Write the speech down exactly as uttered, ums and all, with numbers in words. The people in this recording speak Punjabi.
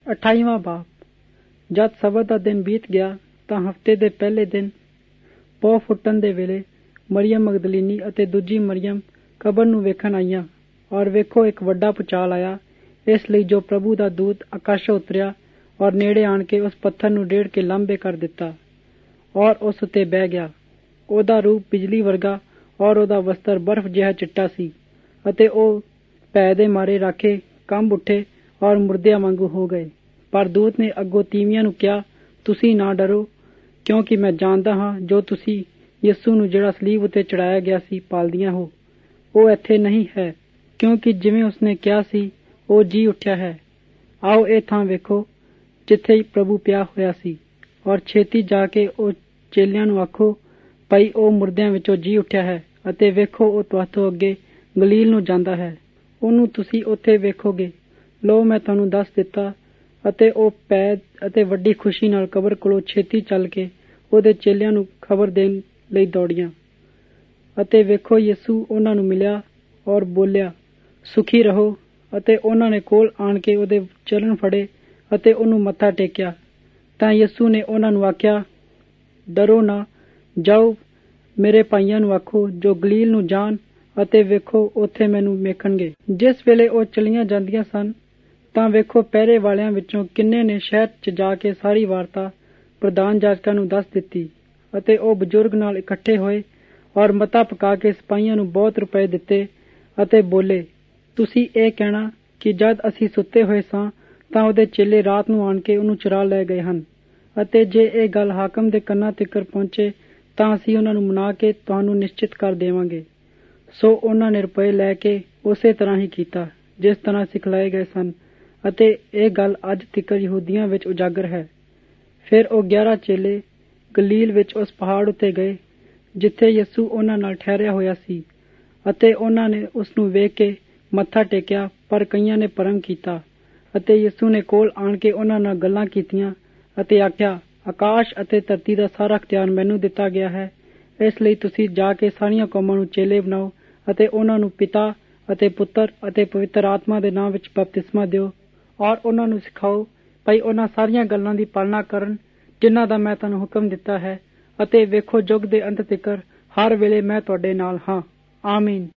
ਅਠਾਈਵਾਂ ਬਾਬ। ਜਦ ਸਬਤ ਦਾ ਦਿਨ ਬੀਤ ਗਿਆ ਤਾਂ ਹਫ਼ਤੇ ਦੇ ਪਹਿਲੇ ਦਿਨ ਪੌ ਫੁੱਟਣ ਦੇ ਵੇਲੇ ਮਰੀਅਮ ਮਗਦਲੀਨੀ ਅਤੇ ਦੂਜੀ ਮਰੀਅਮ ਕਬਰ ਨੂੰ ਵੇਖਣ ਆਈਆਂ। ਔਰ ਵੇਖੋ, ਇੱਕ ਵੱਡਾ ਭੁਚਾਲ ਆਇਆ, ਇਸ ਲਈ ਜੋ ਪ੍ਰਭੂ ਦਾ ਦੂਤ ਆਕਾਸ਼ੋਂ ਉਤਰਿਆ ਔਰ ਨੇੜੇ ਆਣ ਕੇ ਉਸ ਪੱਥਰ ਨੂੰ ਡੇੜ ਕੇ ਲਾਂਭੇ ਕਰ ਦਿੱਤਾ ਔਰ ਉਸ ਉੱਤੇ ਬਹਿ ਗਿਆ। ਉਹਦਾ ਰੂਪ ਬਿਜਲੀ ਵਰਗਾ ਔਰ ਉਹਦਾ ਵਸਤਰ ਬਰਫ਼ ਜਿਹਾ ਚਿੱਟਾ ਸੀ ਅਤੇ ਉਹ ਭੈ ਦੇ ਮਾਰੇ ਰਾਖੇ ਕੰਬ ਉੱਠੇ ਔਰ ਮੁਰਦਿਆਂ ਵਾਂਗੂ ਹੋ ਗਏ। ਪਰ ਦੂਤ ਨੇ ਅੱਗੋਂ ਤੀਵੀਆਂ ਨੂੰ ਕਿਹਾ, ਤੁਸੀਂ ਨਾ ਡਰੋ, ਕਿਉਂਕਿ ਮੈਂ ਜਾਣਦਾ ਹਾਂ ਜੋ ਤੁਸੀਂ ਯਿਸੂ ਨੂੰ ਜਿਹੜਾ ਸਲੀਬ ਉੱਤੇ ਚੜਾਇਆ ਗਿਆ ਸੀ ਪਾਲਦੀਆਂ ਹੋ। ਉਹ ਇੱਥੇ ਨਹੀਂ ਹੈ, ਕਿਉਂਕਿ ਜਿਵੇਂ ਉਸਨੇ ਕਿਹਾ ਸੀ ਉਹ ਜੀ ਉੱਠਿਆ ਹੈ। ਆਓ ਇਹ ਥਾਂ ਵੇਖੋ ਜਿੱਥੇ ਪ੍ਰਭੂ ਪਿਆ ਹੋਇਆ ਸੀ, ਔਰ ਛੇਤੀ ਜਾ ਕੇ ਉਹ ਚੇਲਿਆਂ ਨੂੰ ਆਖੋ ਭਾਈ ਉਹ ਮੁਰਦਿਆਂ ਵਿੱਚੋਂ ਜੀ ਉੱਠਿਆ ਹੈ ਅਤੇ ਵੇਖੋ ਉਹ ਤੁਹਾਥੋਂ ਅੱਗੇ ਗਲੀਲ ਨੂੰ ਜਾਂਦਾ ਹੈ। ਉਹਨੂੰ ਤੁਸੀਂ ਉੱਥੇ ਵੇਖੋਗੇ। ਲੋ, ਮੈਂ ਤੁਹਾਨੂੰ ਦੱਸ ਦਿੱਤਾ। ਅਤੇ ਉਹ ਪੈ ਅਤੇ ਵੱਡੀ ਖੁਸ਼ੀ ਨਾਲ ਕਬਰ ਕੋਲੋਂ ਛੇਤੀ ਚੱਲ ਕੇ ਉਹਦੇ ਚੇਲਿਆਂ ਨੂੰ ਖਬਰ ਦੇਣ ਲਈ ਦੌੜੀਆਂ। ਅਤੇ ਵੇਖੋ, ਯਿਸੂ ਉਹਨਾਂ ਨੂੰ ਮਿਲਿਆ ਔਰ ਬੋਲਿਆ, ਸੁਖੀ ਰਹੋ। ਅਤੇ ਉਹਨਾਂ ਨੇ ਕੋਲ ਆਣ ਕੇ ਉਹਦੇ ਚਰਨ ਫੜੇ ਅਤੇ ਉਹਨੂੰ ਮੱਥਾ ਟੇਕਿਆ। ਤਾਂ ਯਿਸੂ ਨੇ ਉਹਨਾਂ ਨੂੰ ਆਖਿਆ, ਡਰੋ ਨਾ, ਜਾਓ ਮੇਰੇ ਭਾਈਆਂ ਨੂੰ ਆਖੋ ਜੋ ਗਲੀਲ ਨੂੰ ਜਾਣ ਅਤੇ ਵੇਖੋ ਉੱਥੇ ਮੈਨੂੰ ਵੇਖਣਗੇ। ਜਿਸ ਵੇਲੇ ਉਹ ਚਲੀਆਂ ਜਾਂਦੀਆਂ ਸਨ ਤਾਂ ਵੇਖੋ, ਪਹਿਰੇ ਵਾਲਿਆਂ ਵਿੱਚੋਂ ਕਿੰਨੇ ਨੇ ਸ਼ਹਿਰ 'ਚ ਜਾ ਕੇ ਸਾਰੀ ਵਾਰਤਾ ਪ੍ਰਧਾਨ ਜਾਜਕਾਂ ਨੂੰ ਦੱਸ ਦਿੱਤੀ। ਅਤੇ ਉਹ ਬਜ਼ੁਰਗ ਨਾਲ ਇਕੱਠੇ ਹੋਏ ਔਰ ਮਤਾ ਪਕਾ ਕੇ ਸਿਪਾਹੀਆਂ ਨੂੰ ਬਹੁਤ ਰੁਪਏ ਦਿੱਤੇ ਅਤੇ ਬੋਲੇ, ਤੁਸੀਂ ਇਹ ਕਹਿਣਾ ਕਿ ਜਦ ਅਸੀਂ ਸੁੱਤੇ ਹੋਏ ਸਾਂ ਤਾਂ ਉਹਦੇ ਚੇਲੇ ਰਾਤ ਨੂੰ ਆਣ ਕੇ ਉਹਨੂੰ ਚੁਰਾ ਲੈ ਗਏ ਹਨ। ਅਤੇ ਜੇ ਇਹ ਗੱਲ ਹਾਕਮ ਦੇ ਕੰਨਾਂ ਤੀਕਰ ਪਹੁੰਚੇ ਤਾਂ ਅਸੀਂ ਉਹਨਾਂ ਨੂੰ ਮਨਾ ਕੇ ਤੁਹਾਨੂੰ ਨਿਸ਼ਚਿਤ ਕਰ ਦੇਵਾਂਗੇ। ਸੋ ਉਹਨਾਂ ਨੇ ਰੁਪਏ ਲੈ ਕੇ ਉਸੇ ਤਰ੍ਹਾਂ ਹੀ ਕੀਤਾ ਜਿਸ ਤਰ੍ਹਾਂ ਸਿਖਲਾਏ ਗਏ ਸਨ। ਅਤੇ ਇਹ ਗੱਲ ਅੱਜ ਤੀਕਰ ਯਹੂਦੀਆਂ ਵਿੱਚ ਉਜਾਗਰ ਹੈ। ਫਿਰ ਉਹ ਗਿਆਰਾਂ ਚੇਲੇ ਗਲੀਲ ਵਿੱਚ ਉਸ ਪਹਾੜ ਉੱਤੇ ਗਏ ਜਿੱਥੇ ਯਿਸੂ ਉਹਨਾਂ ਨਾਲ ਠਹਿਰਿਆ ਹੋਇਆ ਸੀ। ਅਤੇ ਉਹਨਾਂ ਨੇ ਉਸ ਨੂੰ ਵੇਖ ਕੇ ਮੱਥਾ ਟੇਕਿਆ, ਪਰ ਕਈਆਂ ਨੇ ਭਰਮ ਕੀਤਾ। ਅਤੇ ਯਿਸੂ ਨੇ ਕੋਲ ਆਣ ਕੇ ਉਹਨਾਂ ਨਾਲ ਗੱਲਾਂ ਕੀਤੀਆਂ ਅਤੇ ਆਖਿਆ, ਆਕਾਸ਼ ਅਤੇ ਧਰਤੀ ਦਾ ਸਾਰਾ ਅਖਤਿਆਰ ਮੈਨੂੰ ਦਿੱਤਾ ਗਿਆ ਹੈ। ਇਸ ਲਈ ਤੁਸੀਂ ਜਾ ਕੇ ਸਾਰੀਆਂ ਕੌਮਾਂ ਨੂੰ ਚੇਲੇ ਬਣਾਓ ਅਤੇ ਉਹਨਾਂ ਨੂੰ ਪਿਤਾ ਅਤੇ ਪੁੱਤਰ ਅਤੇ ਪਵਿੱਤਰ ਆਤਮਾ ਦੇ ਨਾਂ ਵਿੱਚ ਬਪਤਿਸਮਾ ਦਿਓ ਔਰ ਉਹਨਾਂ ਨੂੰ ਸਿਖਾਓ ਭਾਈ ਉਹਨਾਂ ਸਾਰੀਆਂ ਗੱਲਾਂ ਦੀ ਪਾਲਣਾ ਕਰਨ ਜਿਨ੍ਹਾਂ ਦਾ ਮੈਂ ਤੁਹਾਨੂੰ ਹੁਕਮ ਦਿੱਤਾ ਹੈ। ਅਤੇ ਵੇਖੋ, ਯੁੱਗ ਦੇ ਅੰਤ ਤੀਕਰ ਹਰ ਵੇਲੇ ਮੈਂ ਤੁਹਾਡੇ ਨਾਲ ਹਾਂ। ਆਮੀਨ।